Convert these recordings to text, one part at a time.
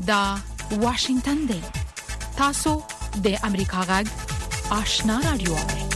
دا واشنگتن دی. تاسو د امریکا غږ آشنا رادیو.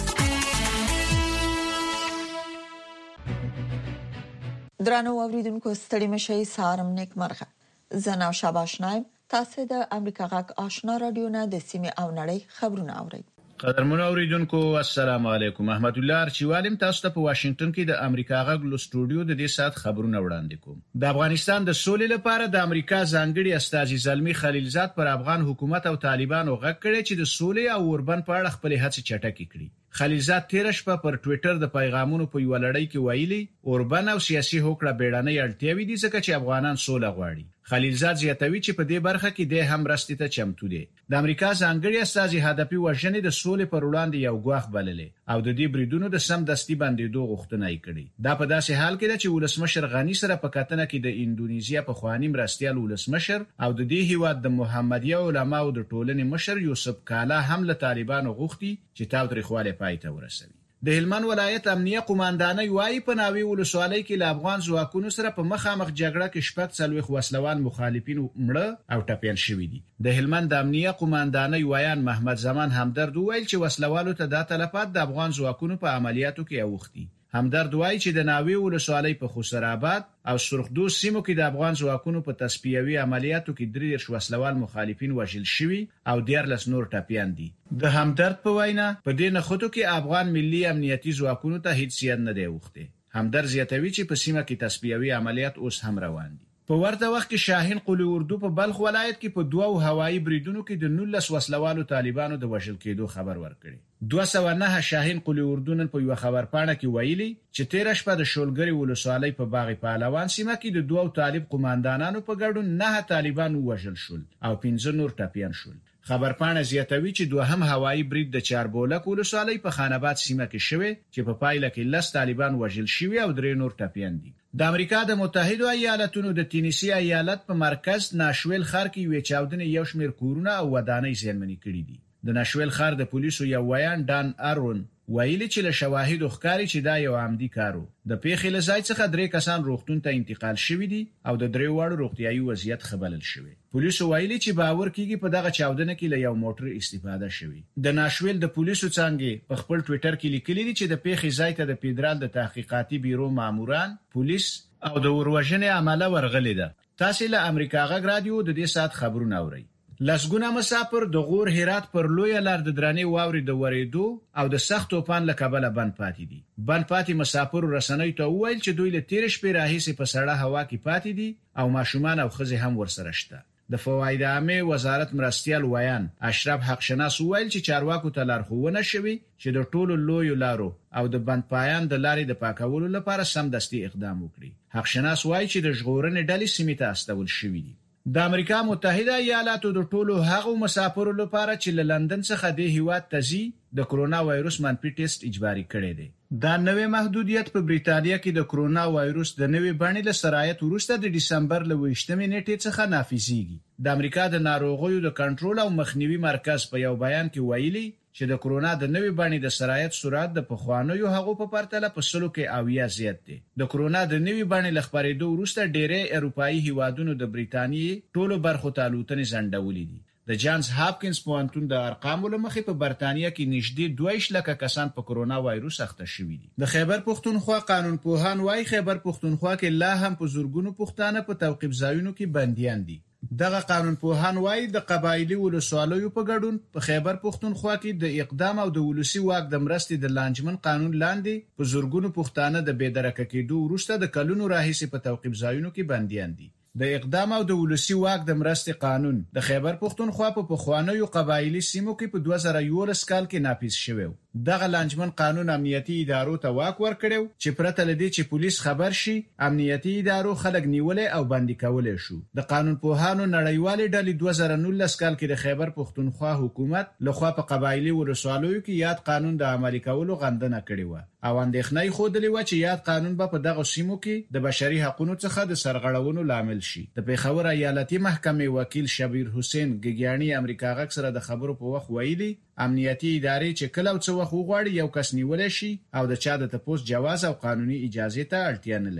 درنو اوریدونکو ستړي مشي سارم نیک مرغه. زناو شاباش نایم تاسو د امریکا غږ آشنا رادیو نه د سیمه او نړۍ خبرونه اورئ. قدرمن اوریدونکو السلام علیکم. احمد الله ارچیوالم تاسو ته په واشنگټن کې د امریکا غږ لو سټوډیو د دې سات خبرونه وړاندې کوم. د افغانستان د سولې لپاره د امریکا ځانګړي استازي زلمی خلیلزاد پر افغان حکومت او طالبانو غږ کړی چې د سولې او اوربند په اړه خپل هڅې چټکې کړي. خلیلزاد تیر شپه پر ټوئیټر د پیغامونو په یو لړۍ کې ویلي اوربند او سیاسي هوکړه بیړنۍ اړتیاوې دي ځکه چې افغانان سوله غواړي. خلیلزاد زیاتوي چې په دې برخه کې د هم راستي ته چمتو دي. د امریکا ځانګړي استازي هدفي وژنې د سولې پر وړاندې یو ګواښ بللې او د دې بریدونو د سم دستي بندیدو غوښتنه یې کړې. دا په داسې حال کې ده چې ولسمشر غنی سره په کتنه کې د انډونیزیا په خواني مرستيال ولسمشر او د دې هیواد د محمدیه علماو د ټولنې مشر یوسف کالا هم له طالبانو غوښتي چې تاوتریخواله پای ته ورسوي. د هلمند ولایت امنیه قوماندانۍ وايي په ناوی ولسوالۍ کې له افغان ځواکونو سره په مخامخ جګړه کې شپږ څلوېښت وسلوال مخالفین مړه او ټپیان شوي دي. د هلمند امنیه قوماندانۍ وایان محمد زمان همدرد ویل چې وسلوالو ته د تلفات د افغان ځواکونو په عملیاتو کې اوختي. همدرد وایي چې د ناوی ولسوالۍ په خوسرآباد او سرخدو سیمو کې د افغان ځواکونو په تصفیوي عملیاتو کې 33 وسلوال مخالفین وژل شوي او 14 نور ټپیان دي. د همدرد په وینا په دې نخودو کې افغان ملي امنیتي ځواکونو ته هیڅ سیاد نه دی اوخته. همدرد زیاتوي چې په سیمه کې تصفیوي عملیات اوس هم روان دي. په ورته وخت کې شاهین قلی اردو په بلخ ولایت کې په دوه هوایي بریدونو کې د 19 وسلوالو طالبانو د وژل کېدو خبر ورکړي. 209 شاهین قلی اردو نن په یو خبرپاڼه کې ویلي چې 13 شپه د شولګری ولسوالۍ په باغ پهلوان سیمه کې د دوه طالب قوماندانانو په ګډون 9 طالبان وژل شول او 15 نور ټپیان شول. خبرپاڼه زیاتوي چې دوهم هوایي برید د چاربولک ولسوالۍ په خاناباد سیمه کې شوی چې په پایله کې 10 طالبان وژل شوي او 3 نور ټپیان دي. د امریکا د متحده ایالاتونو د تینیسی ایالت په مرکز ناشویل ښار کې یو چاودنې یو شمېر کورونه او ودانۍ زیانمنې کړي دي. د ناشویل ښار د پولیسو یو ویان ډان ارون ویلي چې له شواهدو ښکاري چې دا یو عمدي کارو. د پیښې له ځای څخه 3 کسان روغتون ته انتقال شوي دي او د 3 واړو روغتیايي وضعیت خبرل شوی. پولیسو ویلي چې باور کیږي په دغه چاودنه کې له یو موټر استفاده شوی. د ناشویل د پولیسو څنګه په خپل ټوئیټر کې لیکلي دي چې د پیښې ځای ته د فدرال د تحقیقاتي بیرو ماموران، پولیس او د وروژنې عمله ورغلي ده. تاسو له امریکا غږ رادیو د دې سات خبرونه اورئ. لسګونه مسافر د غور هرات پر لوی لار د درنې واوري د وریدو او د سخت طوفان له کبله بند پاتې دي. بند پاتې مسافر رسنۍ ته وویل چې دوی له 13 شپې راهیسې په سړه هوا کې پاتې دي او ماشومان او ښځې هم ورسره شته. د فواید عامه وزارت مرستيال ویان اشرف حق شناس ویل چې چارواکو ته لارښوونه شوی چې د ټولو لوی لارو او د بند پایان د لارې د پاکولو لپاره سمدستي اقدام وکړي. حق شناس وایي چې د ژغورنې ډلې سیمې ته استول شوې دي. د امریکا متحده ایالاتو د ټولو هغو مسافرو لپاره چې له لندن څخه د هیواد تزي د کرونا وایروس منفي ټیسټ اجباري کړی دی. دا نوې محدودیت په بریټانیا کې د کرونا وایروس د نوې بڼې له سرایت وروسته د دسمبر له 28 نیټې څخه نافذیږي. د امریکا د ناروغیو د کنټرول او مخنیوي مرکز په یو بیان کې ویلي چې د کرونا د نوې بڼې د سرایت سرعت د پخوانیو هغو په پرتله په 100% زیات دی. د کرونا د نوې بڼې له خپرېدو وروسته ډېری اروپایي هیوادونو د بریټانیې ټولو برخو ته الوتنې ځنډولې دي. د جانز هاپکینز پوهنتون د ارقامو له مخې په برتانیا کې نږدې 22 لکه کسان په کرونا وایروس اخته شوي دي. د خیبر پښتونخوا قانون پوهان وايي خیبر پښتونخوا کې لا هم په زورګونو پښتانه په توقيف ځایونو کې بنديان دي. دغه قانون پوهان وايي د قبایلی ولسوالیو په ګډون په خیبر پښتونخوا کې د اقدام او د ولسی واک د مرستې د لانجمن قانون لاندې په زورګونو پښتانه د بېدرکه کېدو وروسته د کلونو راهیسې په توقيف ځایونو کې بنديان دي. د اقدام او د ولسی واک د مرستې قانون د خیبر پښتونخوا په پخوانیو قبایلی سیمو کې په 2011 کال کې نافذ شوی. دغه لانجمن قانون امنیتي ادارو ته واک ورکړو چې پرته لدی چې پولیس خبر شي امنیتي ادارو خلک نیولې او باندې کولې شو. د قانون پوهانو نړیوالې ډلې 2019 کال کې د خیبر پښتونخوا حکومت لخوا په قبایلی ولسوالیو کې یاد قانون د عملي کولو غندنه کړې و او اندېښنې خوده و چې یاد قانون به په دغه سیمو کې د بشري حقوقو څخه د سرغړونو لامل شي. د پیښور ایالتي محکمې وکیل شبیر حسین ګګیانی امریکا غږ سره د خبرو په وخت ویلي امنیتي ادارې چې کله څو وخت وغواړي یو کس نیولای شي او د چا د تپوس جواز او قانوني اجازه ته اړتیا نه لري.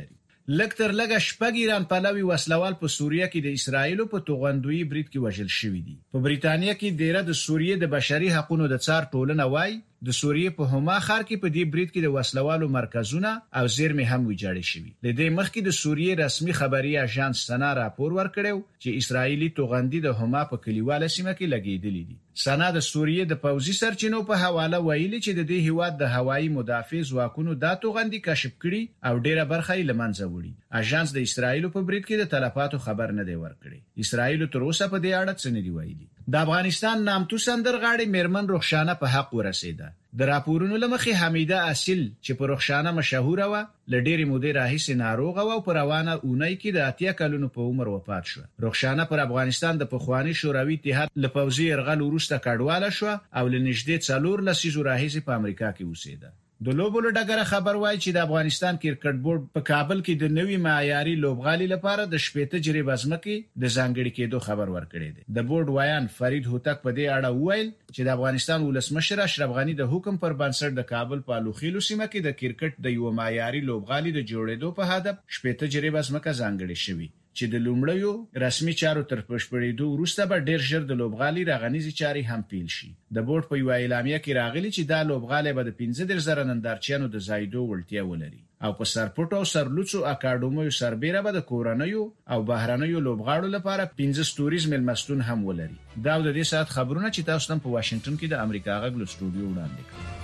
لکتر لګه شپږ ایران پلوي وسلوال په سوریه کې د اسرایل په توغندوی برید کې وژل شوی دي. په بریتانیا کې ډیره د سوریه د بشري حقوقو د څار ټولنه وای د سوریه په هما ښار کې په دې برید کې د وسلوالو مرکزونه او زیرمې هم ویجاړې شوې. د دې مخکې د سوریه رسمي خبري اژانس سنا راپور ورکړو چې اسرایلی توغندي د هما په کلیواله سیمه کې لګېدلې دي. سنا د سوریه د پوځي سرچینو په حواله ویلي چې د دې هیواد د هوایي مدافع ځواکونو دا توغندي کشف کړي او ډیره برخه یې لمنځه وړي. اژانس د اسرایل په برید کې د تلفاتو خبر نه دی ورکړي. اسرایل تر اوسه په دې اړه څه نه دی ویلي. د افغانستان نامتو سندرغاړي میرمن رخشانه په حق ورسیده. د راپورونو لمخې حمیده اصل چې په رخشانه مشهوره و لډيري مودې راهیسې ناروغه و او پر روانه اونۍ کې د 80 کلونو په عمر وفات شو. رخشانه پر افغانستان د پخوانی شوروي اتحاد له پوځي يرغل وروسته کډواله شو او لنږدې 4 لسیزو راهیسې په امریکا کې اوسېده. د لوبو له ډګره خبر وایي چې د افغانستان کرکټ بورډ په کابل کې د نوي معیاري لوبغالي لپاره د شپېته جریب ازمکه د ځانګړي کېدو خبر ورکړی دی. د بورډ وایان فرید هوتک په دې اړه وویل چې د افغانستان ولسمشر اشرف غنی د حکم پر بنسټ د کابل په لوخیلو سیمه کې د کرکټ د یو معیاري لوبغالي د جوړېدو په هدف شپېته جریب ازمکه ځانګړي شوی چې د لومړیو رسمي چارو تر بشپړېدو وروسته به ډېر ژر د لوبغالي راغنيزي چاري هم پیل شي. د بورډ په یو اعلامیه کې راغلي چې دا لوبغالي به د 15,000 نندارچیانو د زایدو وړتیا ولري او په سرپټو او سرلوڅو اکاډمیو سربېره به د کورنیو او بهرنیو لوبغاړو لپاره 15 ستوریز ملمستون هم ولري. دا د دې ساعت خبرونه چې تاسو هم په واشنگټن کې د امریکا غږ له سټوډیو وړاندې کړل.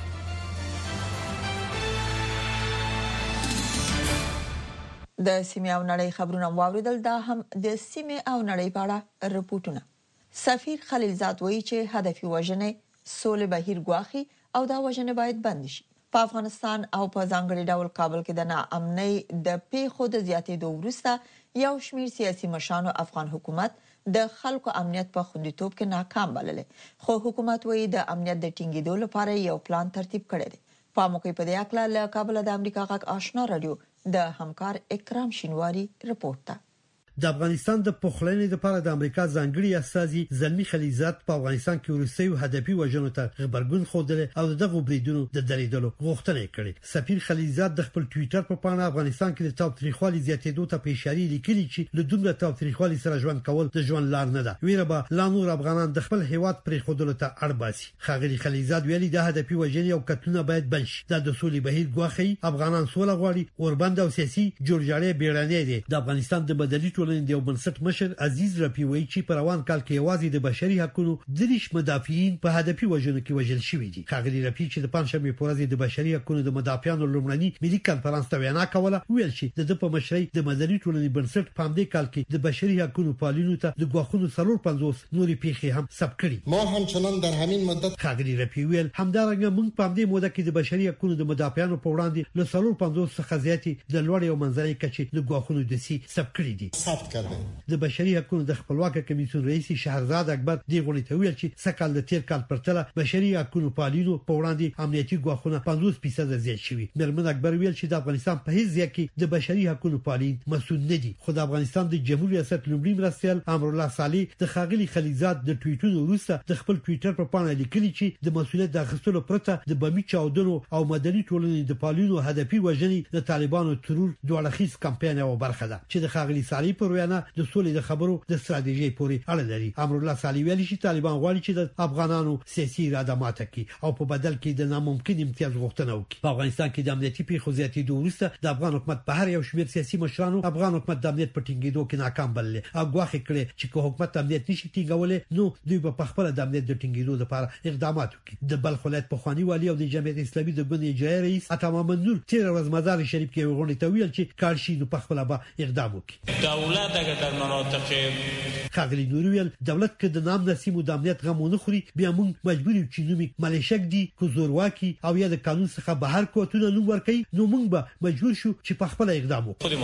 د سیمه او نړۍ خبرونه واوریدل. دا هم د سیمه او نړۍ په اړه رپورټونه. سفیر خلیلزاد وایي چې هدف وژنې سولې بهیر ګواخي او دا وژنې باید بند شي. په افغانستان او په ځانګړي ډول کابل کې د ناامنۍ د پیښو د زیاتېدو وروسته یو شمېر سیاسي مشرانو افغان حکومت د خلکو امنیت په خوندیتوب کې ناکام بللې، خو حکومت وایي د امنیت د ټینګېدو لپاره یو پلان ترتیب کړی دی. په موقع په دې اړه له کابل د امریکا غږ آشنا رادیو د همکار اکرام شینواری رپورټ ده. د افغانستان د پخلنې لپاره د امریکا ځانګړي استازي زلمی خلیزات په افغانستان کې ورسېو هدفي وژنو ته خبرګون خوده او دغه بریدونو د درېدلو غوښتنه کړې. سفیر خلیزات د خپل ټوئیټر په پاڼه افغانستان کې د تاوتریخوالي زیاتېدو ته په اشاره لیکلي چې له دومره تاوتریخوالي سره ژوند کول د ژوند لار نه ده. ویره به لا نور افغانان د خپل هیواد پرې خودلو ته اړ باسي. خاغلی خلیزات ویلي د هدفي وژنې او قتلونه باید بند شي. د سولې بهیر ګواخي افغانان سوله غواړي، اوربند او سیاسي جوړجاړی بیړنی دي. د افغانستان د بدلی ټولنې د بنسټ مشر عزیز رفیع وایي چې په روان کال کې یوازې د بشري حقوقو دریش مدافعین په هدفي وژنو کې وژل شوي دي. خاغلی رفیع چې د پنځمې په ورځ د بشري حقوقو د مدافعانو لومړني ملي کانفرنس ته وینا کوله، ویل چې د په مشرۍ د مدني ټولنې بنسټ په همدې کال کې د بشري حقوقو پالینو ته د غوښتنو 450 نوري پیښې هم ثبت کړي. ما همچنان در همین مدت خاغلی رفیع ویل همدارنګه موږ په همدې موده کې د بشري حقوقو د مدافعانو په وړاندې له 450 څخه زیاتې د لوړ او منځنۍ کچې د غوښتنو دسي ثبت کړي دي. ثبت کړل د بشري حقوقو د خپلواک کمیسیون رئیس شهرزاد اکبر دی غونډې ته ویل چې سکهال د تیر کال پرتله بشري حقوقو پالینو په وړاندې امنیتي غوښتنه 50% زیات شوی. مرمن اکبر ویل چې د افغانستان په هیڅ ځای کې د بشري حقوقو پالین مسؤل نه دي. خو د افغانستان د جمهوریت ریاست لومړي مرستیال امرالله صالح د خاغلی خلیزات د ټویټونو وروسته د خپل ټویټر په پاڼه لیکلي چې د مسؤلیت د اخیستلو پرته د بمی چاودنو او مدني ټولنې د پالینو هدفي وژنې د طالبانو ترور دوړخیز کمپاین او برخه ده چې د خاغلی صالح پر وینا د سولې د خبرو د ستراتیژي پورې اړه لري. امرالله صالح ویلي چې طالبان غواړي چې د افغانانو سیاسي اراده ماته کړي او په بدل کې د ناممکن امتیاز غوښتنه وکړي. په افغانستان کې د امنیتي پیښو زیاتېدو وروسته د افغان حکومت په هر یو شمېر سیاسي مشرانو افغان حکومت د امنیت په ټینګېدو کې ناکام بلل او غواخې کړي چې که حکومت امنیت نشي ټینګولای نو دوی په خپل د امنیت د ټینګېدو لپاره اقدامات وکړي. د بلخ ولایت پخوانی والی او د جمعیت اسلامي د ګوند اجرایي رئیس عطا محمد نور تیر ورځ مزار شریف کې غونډه ته ویل چې کارشي نو په خپل به اقدام وکړي. دولت اگر در مناطق خاغلی نور ویل دولت کې د نام نسیمو د امنیت غمونه خوري بیا موږ مجبور یو چې نومي ملیشک دي کو زورواکي او یا د قانون څخه بهر کوتونه نوم ورکړي نو موږ به مجبور شو چې په خپل اقدام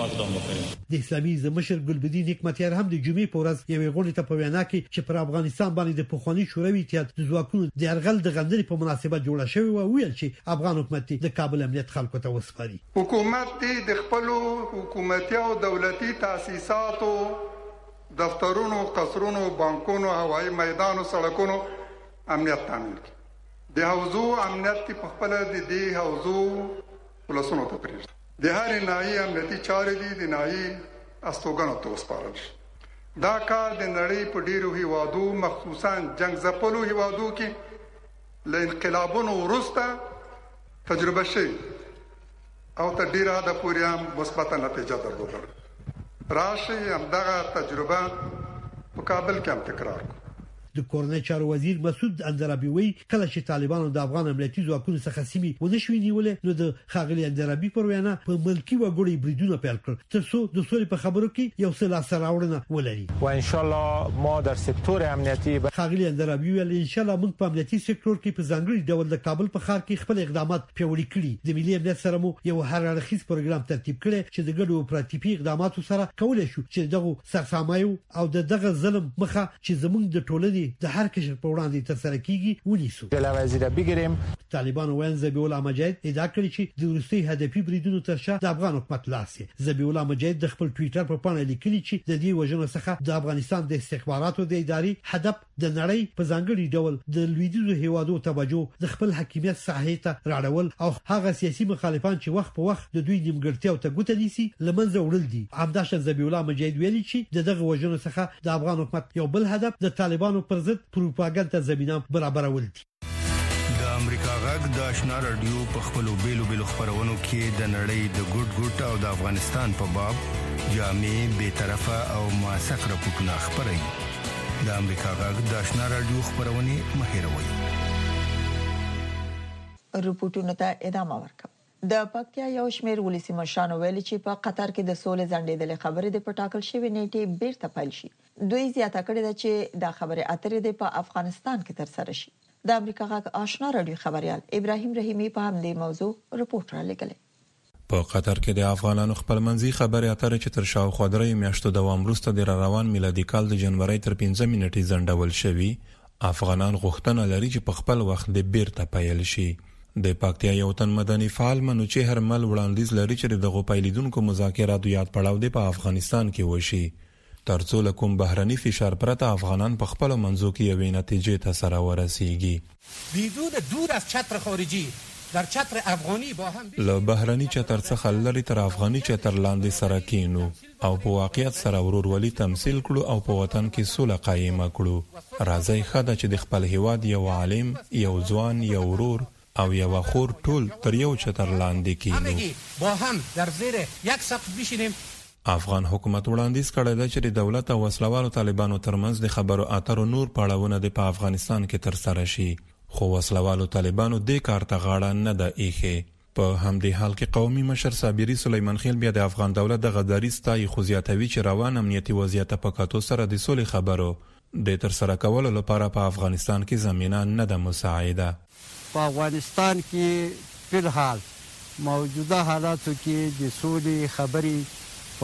وکړو. د اسلامي زمشر ګلبدین حکمتیار هم د جمعې په ورځ یو غونډه ته په وینا کې چې پر افغانستان باندې د پخوانی شوروي اتحاد د ځواکونو د يرغل د غندنې په مناسبت جوړه شوی او ویل چې افغان حکومت د کابل امنیت خلکو ته وسپاري. حکومت د خپل حکومتي او دولتي تاسیساتو دفترونو، قصرونو، بانکونو، هوایي میدانو، سړکونو امنیت تامین کړي. د حوزو امنیت په خپل د دې حوزو ولسونو ته پریږدي. د هر ناحیې امنیتي چارې دي د ناحیې استوګنو ته وسپارل شي. دا کار د نړۍ په ډیرو هیوادو مخصوصا جنگ ځپلو هیوادو کې له انقلابونو وروسته تجربه شوی او تر ډیره حده پورې هم مثبته نتیجه درلودله. راشي همدغه تجربه په کابل کې هم تکرار کړو. د کورنۍ چارو وزیر مسعود اندرابي وی کله چې طالبانو د افغان امنیتي ځواکونو څخه سیمې ونشوي نیولې نو د خاغلی اندرابي پر وینا په ملکی وګړي بریدونه پیل کړ ترڅو د سولې په خبرو کې یو څه لاس راوړنه ولري و ان شاء الله ما در سکتور امنیتي خاغلی اندرابي ویل ان شاء الله موږ په امنیتي سکتور کې په ځانګړي ډول د کابل په ښار کې خپل اقدامات پیاوړي کړي. د ملي امنیت سره مو یو هر اړخیز پروګرام ترتیب کړی چې د ګډو اپراتیفي اقداماتو سره کولای شو چې دغه سرسامایو او دغه ظلم مخه چې زموږ د ټولنې د هر کشر په وړاندې ترسره کیږي ونیسو. د وزیر بګریم طالبان وایي ذبیح الله مجاهد ادعا کړې چې د روسي هدفي بریدونو تر شا د افغان حکومت لاس دی. ذبیح الله مجاهد د خپل ټوئیټر په پاڼه لیکلي چې د دې وژنو څخه د افغانستان د استخباراتو د ادارې هدف د نړۍ په ځانګړي ډول د لویدیځو هیوادو توجه د خپل حاکمیت ساحې ته راړول او هغه سیاسي مخالفان چې وخت په وخت د دوی نیمګړتیاو ته ګوته نیسي لمنځه وړل دي. همداشان ذبیح الله مجاهد ویلي چې دغه وژنو څخه د افغان حکومت یو بل هدف د طالبانو پر ضد پروپاګاندا زمينه برابرول دي. د امریکا غږ د آشنا رادیو په خپلو بیلو خبرونو کې د نړۍ د ګډ او د افغانستان په باب جامع به طرفه او موثق راپورټونه خبري. د امریکا غږ د آشنا رادیو خبرونه مهیروي. رپورټونه ته ادامه ورکوم. د پکتیا یو شمېر ولسی مشرانو ویلي چې په قطر کې د سولې ځنډېدلې خبرې د پټاکل شوی نیټه بیرته پیل شي. دوی زیاته کړې ده چې د خبرې اترې د په افغانستان کې تر سره شي. د امریکا غږ آشنا رادیو خبريال ابراهيم رحیمي په همدې موضوع رپورټ را لګلې. په قطر کې د افغانانو خپلمنځي خبرې اترې چې تر شاوخوا درې میاشتو دوام وروسته د روان میلادي کال د جنوري تر 15 منټې ځنډول شوی. افغانان غوښتنه لري چې په خپل وخت د بیرته پیل شي. د پکتیا یو تن مدني فعال منو چې هر مل وړاندیز لري چې دغه پیلیدونکو مذاکراتو یاد پړاو دی په افغانستان کې وشي ترڅو لکم بهرني فشار پرته افغانان په خپل منځو کې یوې نتیجې ته سره ورسیږي. بدون دور از چتر خارجی در چتر افغانی با هم له بهرني چتر څخه لري تر افغاني چتر لاندې سره کینو او په واقعیت سره ورورولي تمثيل کړو او په وطن کې سوله قائم کړو. راځي خدای چې د خپل هیواد یو عالم یو ځوان یو ورور او یو خور ټول تر یو چتر لاندې کینو با هم در زیر یک سقف بشینیم. افغان حکومت وړاندیز کړی دی چې د دولت او وسلوالو طالبانو ترمنځ د خبرو اترو نور پړاوونه د په افغانستان کې تر سره شي خو وسلوالو طالبانو د کار ته غاړه نه ده ایښې. په همدې حال کې قومي مشر صابري سلیمان خیل بیا د افغان دولت د غداري ستایي خو زیاتوي چې روان امنیتي وضعیت په کتو سره د سولې خبرو د تر سره کولو لپاره په افغانستان کې زمينه نه ده مساعده. په افغانستان کې په حال موجوده حالاتو کې د سولې خبرې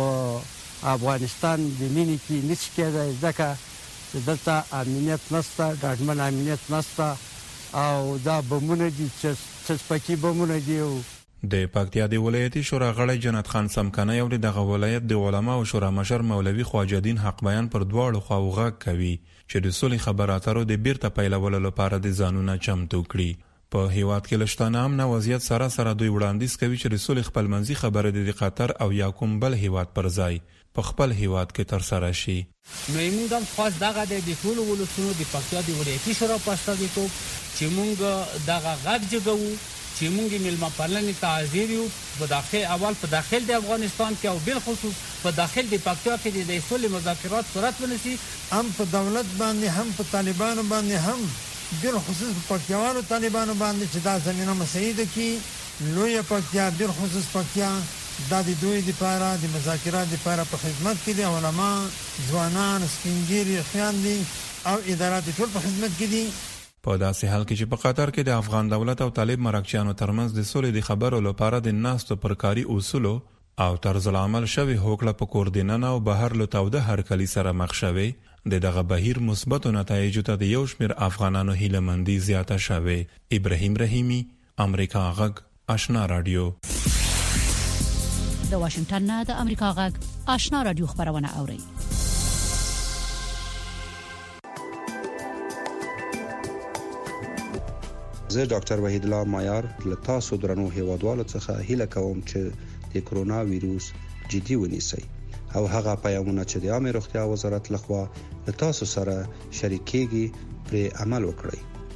په افغانستان د مینې کې نشي کېدای ځکه چې دلته امنیت نشته ډاډمن امنیت نشته او دا بمونه دي چې پکې بمونه دي. د پکتیا د ولایتي شورا غړی جنت خان سمکنه یو دغه ولایت د علما او شورا مشر مولوي خواجه دین حق بیان پر دواړو خواو غږ کوي چې د سولې خبراتو د بیرته پیلولو لپاره د ځانونه چمتو کړي. په هیواد کې لشتانه امن وضعیت سره دوی وړاندیز کوي چې رسول خپلمنځي خبره د قطر او یا کوم بل هیواد پر ځای په خپل هیواد کې تر سره شي. نو موږ هم خاص دغه د ټول ولسونو د پکتیا د ولایتي شورا په استازیتوب چې موږ دغه غږ جګو چې موږ ملما پالنې تعذير یو په داخل اول په داخل د افغانستان کې او بل خصوص په داخل د پکتیا کې د سولې مذاکرات صورت ونیسي هم په دولت باندې هم په طالبانو باندې هم بل خصوص پکتیاوالو طالبانو باندې چې دا زمينه مساعده کی لوی پکتیا بل خصوص پکتیا د دوی لپاره د مذاکرات لپاره په خدمت کې دي. علما ځوانان سپینګيري خیاندي او ادارات ټول په خدمت کې دي. په داسې حال کې چې په قطر کې د افغان دولت او طالب مرکچیانو ترمنځ د سولې د خبرو لپاره د ناستو پرکاري اصولو او طرز العمل شوی هوکړه په کوردیننه او بهر له توده هرکلی سره مخ شوی دغه بهیر مثبت نتایج ته د یو شمېر افغانانو هیله‌مندي زیاته شوه. ابراهیم رحیمی امریکا غږ آشنا رادیو. د واشنگټن نه د امریکا غږ آشنا رادیو خبرونه اوري. زه ډاکټر وحید الله مایار له تاسو درنو هیوادوالو څخه هیله کوم چې د کرونا وایروس جدي ونیسئ او هغه پیغامونه چې د عامه روغتیا وزارت لخوا له تاسو سره شریکېږي پر عمل وکړئ.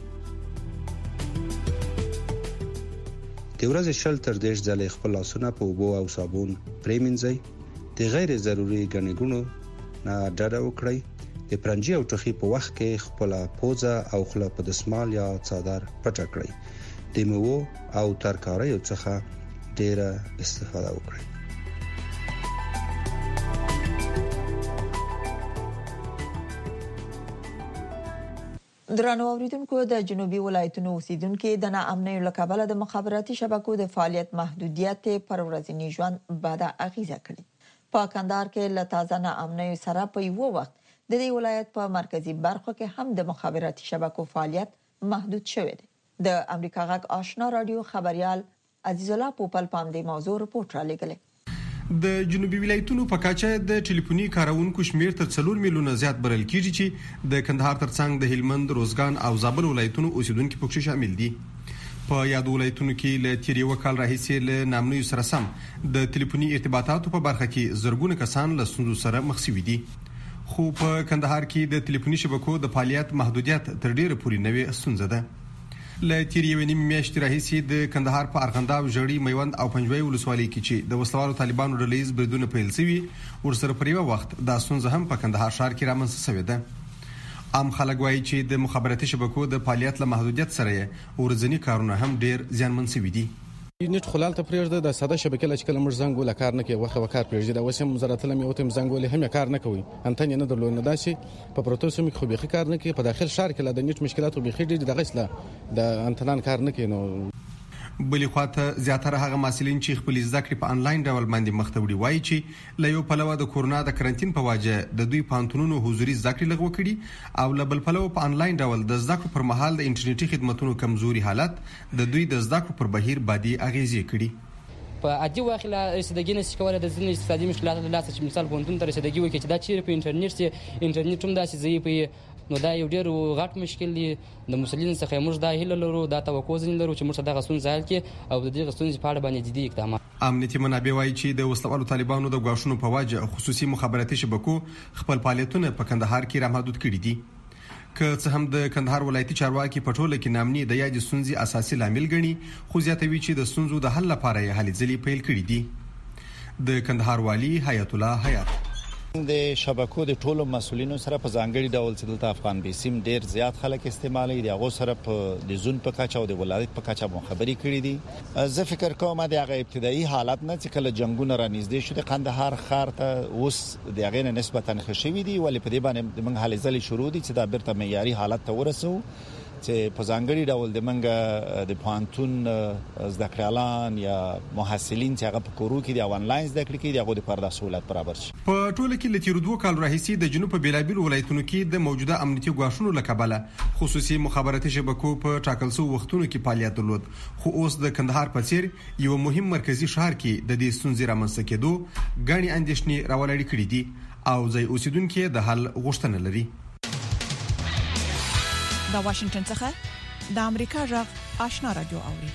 د ورځې شل تر 10 ځلې خپل لاسونه په اوبو او صابون پرېمنځئ. د غیر ضروري ګڼې ګوڼو نه ډډه وکړئ. د پرنجي او ټوخي په وخت کې خپل پوزه او خوله په دسمال یا څادر پټ کړئ. د میوو او ترکاریو څخه ډیره استفاده وکړئ. درنو اوریدونکو، د جنوبي ولایتونو اوسیدونکو د ناامنۍ له کبله د مخابراتي شبکو د فعالیت محدودیت پر ورځني ژوند بد اغیزه کړې. په کندهار کې له تازه ناامنۍ سره په یو وخت د دې ولایت په مرکزی برخو کې هم د مخابراتي شبکو فعالیت محدود شوی دی. د امریکا غږ آشنا رادیو خبريال عزیز الله پوپل پام دې موضوع رپورټ را لګلې. د جنوبي ولایتونو په کاچه د ټلیفوني کارونکو شمیر تر 4 میلیونه زیات برل کیږي چې د کندهار ترڅنګ د هلمند، روزګان او زابل ولایتونو اوسیدونکو پکې شامل دي. په یاد ولایتونو کې له تیر یو کال راهیسې له نامنوي سره سم د ټلیفوني ارتباطاتو په برخه کې زرګونه کسان له ستونزو سره مخ شوي دي. خو په کندهار کې د ټلیفوني شبکو د فعالیت محدودیت تر ډیره پورې نوې ستونزه ده. له تیر یو نیم میاشتې راهیسې د کندهار په ارغنداب، ژړی، میوند او پنجوي ولسوالۍ کې چې د وسلوالو طالبانو ډلهیز بریدونه پیل شوي ورسره پر یو وخت د ستونزه هم په کندهار ښار کې رامنځته شوې ده. عام خلک وایي چې د مخابراتي شبکو د فعالیت له محدودیت سره ورځنی کارونه هم ډیر زیانمن شوي دي. نیټ خلال ته پرېږده د ساده شبکې لچ کله موږ زنګ ول کار نه کوي وخت وکړ پرېږده د وسم وزارت لمه او تم زنګ ول هم کار نه کوي انتن نه درلود نه داسي په پروتوسوم کې خو به کار نه کوي په داخل شهر کې د نیټ مشکلات به خېډي د غسله د انتنان کار نه کوي. نو بلې خواته زیاتره هغه مسلین چې خپل ذکر په انلاین ډول باندې مختوړي وایي چې له یو پلوه د کورونا د کرنټین په واجه د دوی پانتونونو حضوري ذکر لغوه کړي او له بل پلوه په انلاین ډول د ذکر پر مهال د انټرنیټي خدماتونو کمزوري حالت د دوی د ذکر پر بهیر بادي اغیزې کړي. په عادي واخله رسیدګي نشي کولای د ځینې اقتصادي مشکلاتو د لاسه چې مثال پونتون ته رسیدګي وکړي چې دا چیرې په انټرنیټ هم داسې ځای په نو دا یو ډېر غټ مشکل دی. د مسلمانانو څخه موږ دا هیله لرو، دا توقع لرو چې موږ د غسون ځای کې او د دې غسون په اړه باندې جدي اقدامات. امنیتي منابع وایي چې د وسلوالو طالبانو د غواښونو په واجه خصوصي مخابراتي شبکو خپل فعالیتونه په کندهار کې محدود کړي دي. که څه هم د کندهار ولایتي چارواکي په ټوله کې نامني د یاد سنځي اساسي لامل ګڼي، خو زیاتوي چې د سنځو د حل لپاره یې هلې ځلې پیل کړي دي. د کندهار والی حیات الله حیات د شبکو د ټولو مسولینو سره په ځانګړي ډول چې دلته افغان بیسیم ډیر زیات خلک استعمالوي دي، هغه سره په د زون په کچا او د ولایت په کچا مخابري کړي دي. زه فکر کوم د هغه ابتدایي حالت نه چې کله جنگونه را نږدې شو د قندهار ښار ته اوس د هغه نسبتا خشوي دي، ولې په دې باندې موږ هلې ځلې شروع دي چې دا بیرته معیاري حالت ته ورسو چې په ځانګړي ډول د منګه د پانتون زدکړيالان یا محصلین چې هغه په کورو کې د آنلاین زده کړې کې د هغه د پرده سہولت برابر شي. په ټوله کې لتیر 2 کال راهیسې د جنوب په بیلابل ولایتونو کې د موجوده امنیتي غواښونو لکبله خصوصي مخابراتي شبکو په ټاکل شو وختونو کې فعالیت درلود، خو اوس د کندهار په څیر یو مهم مرکزی شهر کې د دې ستونزې رامنځته کېدو غني اندېښنې راولړې کړې دي او ځای اوسیدونکو د حل غوښتنه لري. د واشنگټن څخه د امریکا غږ آشنا رادیو اوري.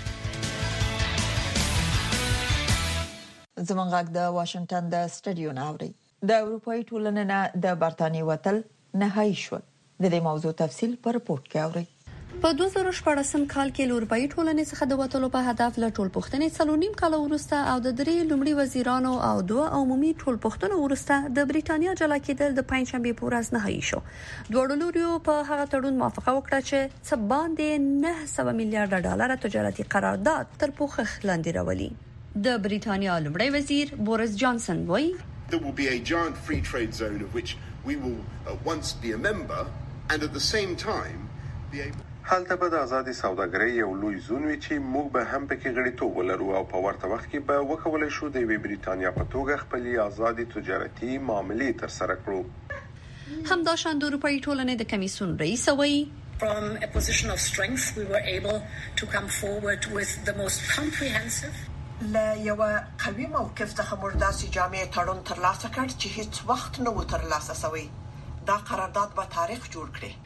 زمونږ غږ د واشنگټن د سټډیو ناوړي. د اروپאי ټولنې نه د برتانیې وتل نهایی شو. د دې موضوع تفصیل په رپورت کې اوري. په 2014 کال کې اروپאי ټولنې څخه د وټولو په هدف له ټولپوښتنې 3.5 کال وروسته او د 3 لومړي وزیرانو او 2 عمومي ټولپوښتنو وروسته د بریټانیا جلا کېدل د پنځشنبه په ورځ نهایی شو. دوه لوريو په هغه تړون موافقه وکړه چې څه باندې 900 میلیارډ ډالر تجارتي قرارداد تر پوښښ لاندې راولي. د بریټانیا لومړی وزیر بوریس جانسن وایي There will be a giant free trade zone of which we will once be a member and at the same time be able حالته به د آزادي سوداګرۍ یو لوی زون وي چې موږ به هم پکې غړیتوب ولرو او په ورته وخت کې به وکولای شو د بریټانیا په توګه خپلې آزادي تجارتي معاملې ترسره کړو. همداشان د اروپאי ټولنې د کمیسیون رئیس وایي From a position of strength we were able to come forward with the most comprehensive لا یو قوي موقف څخه موږ داسې جامع تړون ترلاسه کړ چې هیڅ وخت نه و ترلاسه شوی. دا قرارداد به تاریخ جوړ کړي.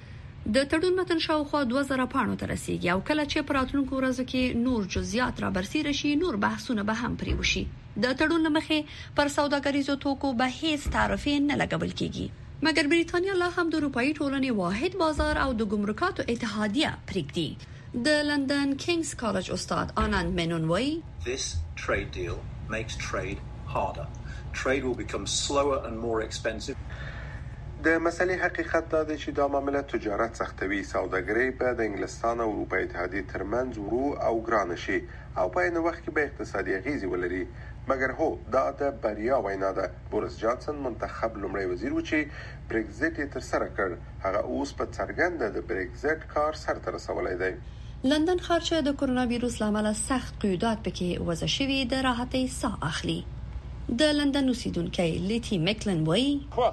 د تړون متن شاوخوا 2000 پاڼو ته رسیدي او کله چې په راتلونکو ورځو کې نور جزئیات را برسېره شي نور بحثونه به هم پرې وشي. د تړون مخې پر سوداګریزو توکو به هیڅ تعرفې نه لګول کیږي مګر بریټانیا لا هم د اروپאי ټولنې واحد بازار او د ګمرکاتو اتحادیه پرېږدي. د لندن کینګز کالج استاد آنند مینون وایي This trade deal makes trade harder. Trade will become slower and more expensive. د مسلې حقیقت دا دی چې دا معامله تجارت سختوي. سوداګري په د انګلستان او اروپا اتحادیې ترمنځ ورو او ګران شي او په عین وخت کې به اقتصادي اغیزې ولري. مګر هو دا د بریا وینا ده. بوریس جانسن منتخب لومړی وزیر و چې بریگزټ یې تر سره کړ. هغه اوس په څرګنده د بریگزټ کار سرته رسولی دی. لندن ښار چې د کرونا وایروس لامل سخت قیودات پکې وضع شوي د راحتۍ ساه اخلي. د لندن اوسیدونکي لیتی میکلن وایي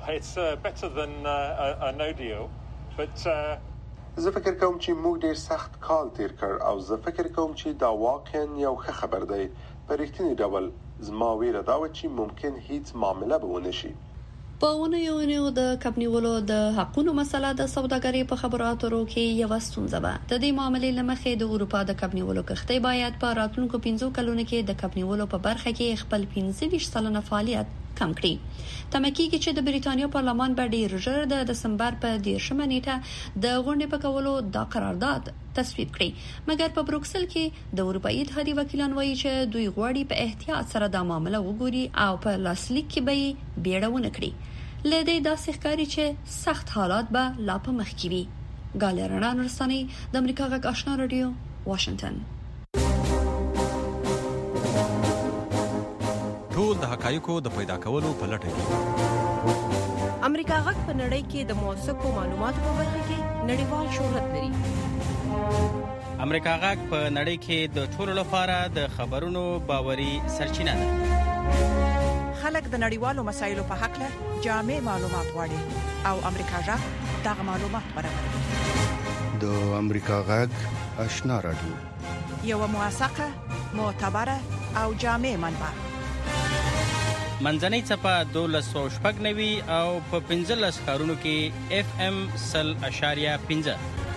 زه فکر کوم چې موږ ډیر سخت کال تیر کړ او زه فکر کوم چې دا واقعا یو ښه خبر دی. په رښتیني ډول زما ویره دا و چې ممکن هیڅ معامله به ونه شي. په ونیو د کمپنیولو د حقونو مسله د سوداګرۍ په خبرو اترو کې یو ستونزه ده. د دې معاملې لمخې د اروپا د کمپنیولو کښتۍ باید په راتلونکو 15 کلونو کې د کمپنیولو په برخه کې خپل 25% فعالیت کم کړي. تمه کېږي چې د بریټانیا پارلمان به ډیر ژر د دسمبر په 10 نیټه د غونډې په کولو دا قرارداد تصویب کړي. مګر په بروکسل کې د اروپאי اتحادیې وکیلان وایي چې دوی غواړي په احتیاط سره دا معامله وګوري او په لاسلیک کې به بیړونه کړي. لدې داسې ښکاري چې سخت حالات به لا په مخ کې وي. ګالرنا نورستاني د امریکا غږ آشنا رادیو واشنگټن. ټول د حقایقو د پیدا کولو په لټه کې امریکا غږ په نړۍ کې د موثقو معلوماتو په برخه کې نړیوال شهرت لري. امریکا غږ په نړۍ کې د ټولو لپاره د خبرونو باوري سرچینه ده. خلک د نړیوالو مسایلو په حق له جامع معلومات غواړي او امریکا غږ دغه معلومات برابروي. د امریکا غږ آشنا رادیو یو موثقه معتبره او جامع منبع. منځنۍ چپه 1290 او په 15 ښارونو کې FM 100.5.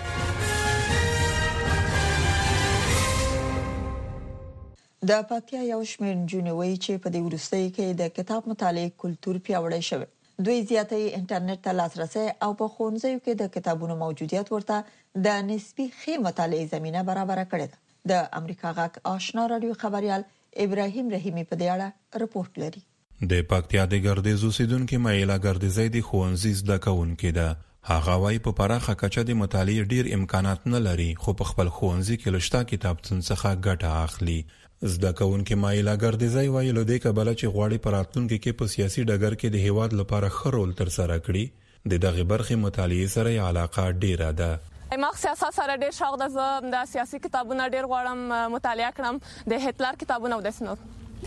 د پکتیا یو شمېر نجونې وایي چې په دې وروستۍ کې د کتاب مطالعې کلتور پیاوړی شوی. دوی زیاتې انټرنیټ ته لاسرسي او په ښوونځیو کې د کتابونو موجودیت ورته د نسبي ښه مطالعې زمينه برابر کړې ده. د امریکا غږ آشنا رادیو خبريال ابراهیم رحیمی په دې اړه رپورت لري. د پکتیا د ګردیز اوسیدونکو مایلا ګردیزي د ښوونځي زده کوونکې ده. هغه وايي په پراخه کچه د مطالعې ډیر امکانات نه لري خو په خپل ښوونځي کې لشتہ کتابتون څخه ګټه اخلي. زده کوونکې مایلا ګردیزي وايي له دې کبله چې غواړي په راتلونکي کې په سیاسي ډګر کې د هیواد لپاره ښه رول تر سره کړي. د دغه برخې مطالعې سره علاقه ډیره ده. ما سیاست سره ډیر شوق ده. زه د سیاسي کتابونه ډیر غواړم مطالعه کړم. د هټلر کتابونه او د سنور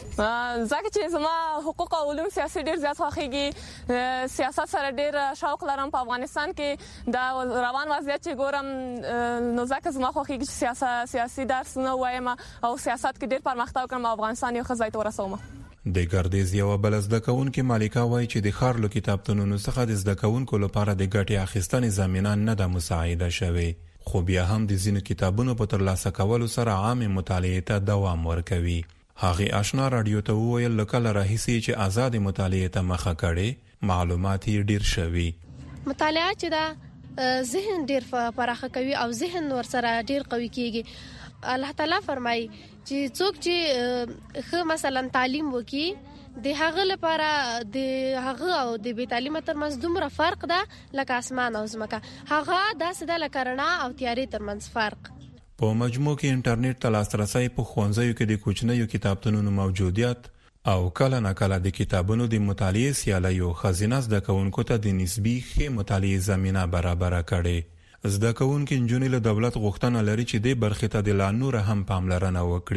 ځکه چې زما حقوق او علوم سیاسي ډیر زیات خوښیږي. سیاست سره ډیر شوق لرم. په افغانستان کې د روان وضعیت چې ګورم نو ځکه زما خوښیږي چې سیاسي درسونه وایم او سیاست کې ډیر پرمختګ وکړم او افغانستان یو ښه ځای ته ورسوم. د ګردیز یو بل زده کوونکې مالکا وایي چې د ښار له کتابتونونو څخه د زده کوونکو لپاره د ګټې اخیستنې زمینه نه ده مساعده شوې خو بیا هم د ځینو کتابونو په ترلاسه کولو سره عام مطالعې ته دوام ورکوي. هغه آشنا رادیو ته وویل لکه راهیسي چې آزاد مطالعې ته مخه کړي معلومات ډیر شوي. مطالعه چې دا ذهن ډیر پراخه کوي او ذهن ور سره ډیر قوي کیږي. الله تعالی فرمایي چې څوک چې خو مثلا تعلیم وکي د هغه لپاره د هغه او د بي تعلیمه ترمنځ دومره فرق ده لکه اسمان او زمکه. هغه داسې د لکرنا او تیارې ترمنځ فرق. په مجموع کې انټرنیټ ته لاسرسي په ښوونځیو کې د کوچنیو کتابتونونو موجودیت او کله ناکله د کتابونو د مطالعې سیالیو خزینه زده کوونکو ته د نسبي ښه مطالعې زمينه برابر کړي. زده کوونکي نجونې له دولت غوښتنه لري چې د برخې ته د لا نور هم پاملرنه وکړي.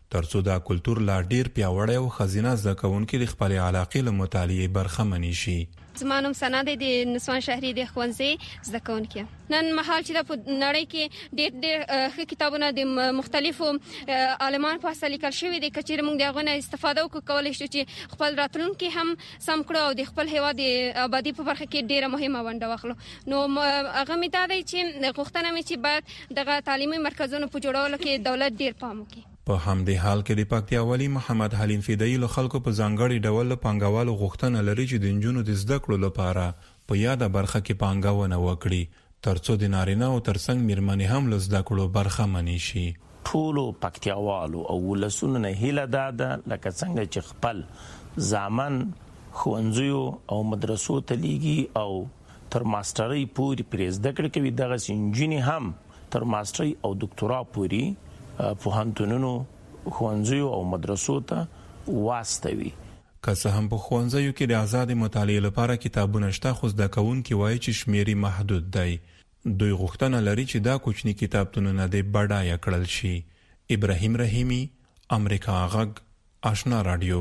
ترڅو دا کلچر لا ډیر پیاوړی او خزینه ځکهونکو د خپل علاقې له مطالعه برخمن شي. زمانوم سند د نسوان شهري د ښوونځي زده کوونکي نن مهال چې د نړۍ کې ډېر کتابونه د مختلفو عالمانو په اصل لیکل شوی دي چې موږ دغه نه استفاده وکولای شو چې خپل راتلونکي هم سم کړو او د خپل هیواد د آبادی په برخه کې ډېره مهمه ونډه واخلو. نو هغه مې دا دی چې غوښتنه مې چې باید دغه تعلیمي مرکزونو په جوړولو کې دولت ډېر پام وکړي. په همدې حال کې د پکتیا والی محمد حلیم فدایی له خلکو په ځانګړي ډول پانګوالو غوښتنه لري چې د نجونو د زده کړو لپاره په یاده برخه کې پانګونه وکړي ترڅو د نارینه او ترڅنګ میرمنې هم له زده کړو برخمن شي. ټولو پکتیاوالو او ولسونو نه هیله ده لکه څنګه چې خپل ځامن ښوونځیو او مدرسو ته لیږي او تر ماسترۍ پورې پرې زده کړې کوي دغسې نجونې هم تر ماسترۍ او دکتورا پورې پوهنتونونو ښوونځیو او مدرسو ته واستوي. که څه هم په ښوونځیو کې د آزاد مطالعې لپاره کتابونه شته خو زده کوونکي وایي چې شمیرې محدود دی. دوی غوښتنه لري چې دا کوچني کتابتونونه د بډایه کړل شي. ابراهیم رحیمی، امریکا غږ، آشنا رادیو.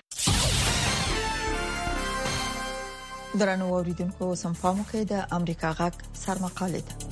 درنو اوریدونکو سمپامو کې د امریکا غږ سرمقاله ده.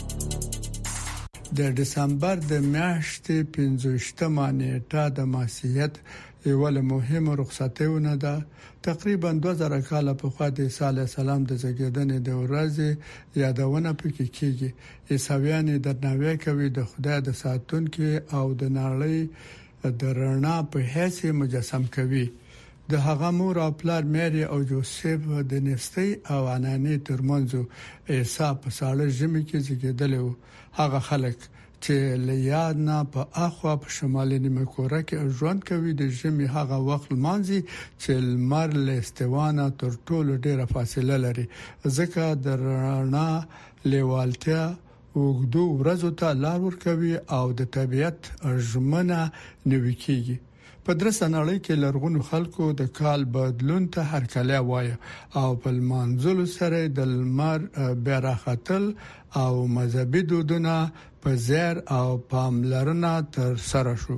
د دسمبر د میاشتې 15مه نیټه د ماسیت یو له مهمه رخصتیونه ده. تقریبا 2000 کال په خوا د عیسی علی السلام د زیږیدنې د ورځې یادونه پکې کیږي. عیسویان د درناوی کوي د خدای د ساتونکو او د نړۍ د رڼا په حیث مجسم کوي. د هغه مور او پلار مری او جوزف د نستي او اناني ترمنځ عیسی په ساړه ژمي کې زیږیدل. هغه خلک چې لیاد نه په اخوا په شمالي نیمه کره کې ژوند کوي د ژمي هغه وخت مانځي چې لمر له استوانه تر ټولو ډیره فاصله لري ځکه د رڼا لیوالتیا وګړو ورځو ته لار ورکوي او د طبيعت ژمنه نوي کیږي. په درسه نړۍ کې لرغونو خلکو د کال بدلون ته هرکلی وایي او په منځلو سره د لمر بیرختل او مذهبي دودونه په زیر او پاملرنه تر سره شو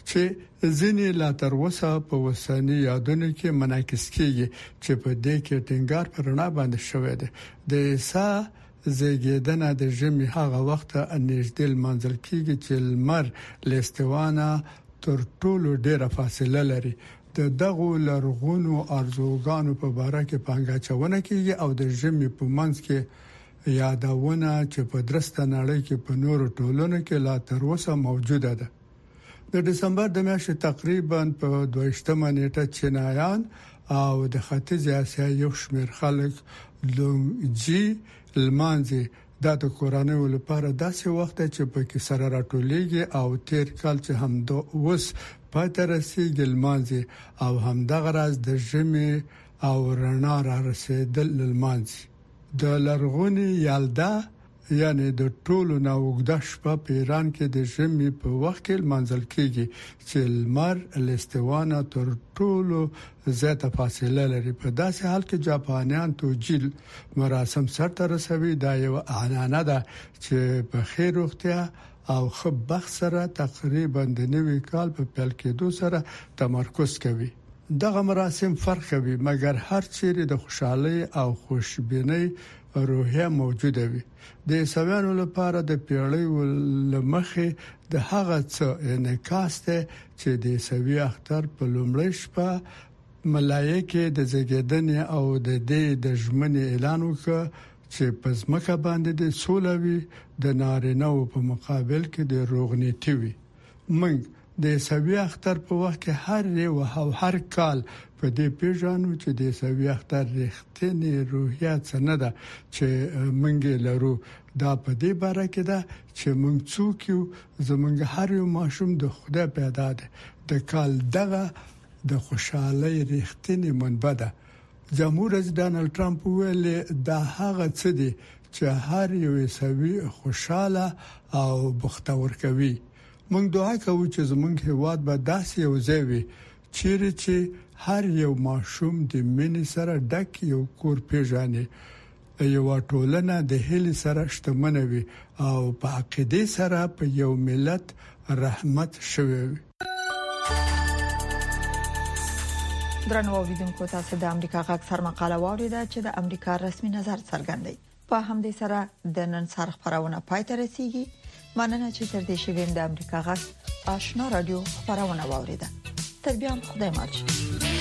چې ځینې لا تر اوسه په وسنی یادونو کې منعکس کیږي چې په دې کې ټینګار پر رڼا باندې شوې ده. د عیسی زیږیدنه د ژمي هغه وخت انځدل منځل کیږي چې لمر لستوانه تر ټولو ډیره فاصله لري. د دغه لرغونو ارزوګانو په اړه کې پنګاچونه کیږي او د ژمي په منځ کې یادونه چې په درسته نړۍ کې په نورو ټولنو کې لا تر اوسه موجوده ده. د دسمبر د میاشتې تقریبا په 22مه نیټه چینایان او د ختیځ اسیا یو شمېر خلک لونګجی لمانځي. دا د کورانو لپاره داسې وخت چې په کې سره راټولېږي او تیر کال چې هم د اوس پاتې رسیدل مانځي او هم دغه راز د ژمي او رڼا را رسیدل لمانځي. د لرغونی یالدا یعنی د ټولو نوګد شپه په ایران کې د ژمي په وخت کې منځل کیږي چې لمر الاستوانه تر ټولو زیاته فاصله لري. په داسې حال کې جاپانیان توجیل مراسم سره رسوي. دا یو عنعنه ده چې په خیر وختیا او خبخ سره تقریبا د نوي کال په پیل کېدو سره تمرکز کوي. دغه مراسم فرق کوي مګر هر چیرې د خوشحالي او خوشبینۍ روحیه موجوده وي. د عیسویانو لپاره د پیړیو لمخې د هغه څه انعکاس ته چې د عیسوي اختر په لومړۍ شپه ملایکه د زیږیدنې او د دې د ژمنې اعلان وکړ چې په ځمکه باندې د سولوي د نارینه په مقابل کې د روغنيتي وي. موږ د عیسوي اختر په وخت کې هر کال په دې پیژانو چې د عیسوي اختر رښتینی روحیات نه ده چې موږ لرو. دا په دې باره کې ده چې موږ څوک یو زمونږ هر یو ماشوم د خدای پیدا ده. د کال دغه د خوشحالي رښتینی منبع ده. جمهور رئیس ډانلډ ټرمپ ویل دا هغه څه دي چې هر یو عیسوي خوشاله او بختور کوي. موږ دعا کوو چې زموږ هیواد به داسې یو ځای وي چې هر یو ماشوم د مینې سره ډک یو کور پیژني. یو ټولنه د هیلې سره شتمنه وي او په عقیده سره په یو ملت رحمت شوي وي. درنو اوریدونکو تاسو د امریکا غږ سر مقاله واوریده چې د امریکا رسمي نظر څرګندوي. په همدې سره د نن سر خبرونه پای ته رسیدي. مننه چې تر دې شویم د امریکا غږ آشنا رادیو خبرونه واوریده. تر بیا خدای ماچ.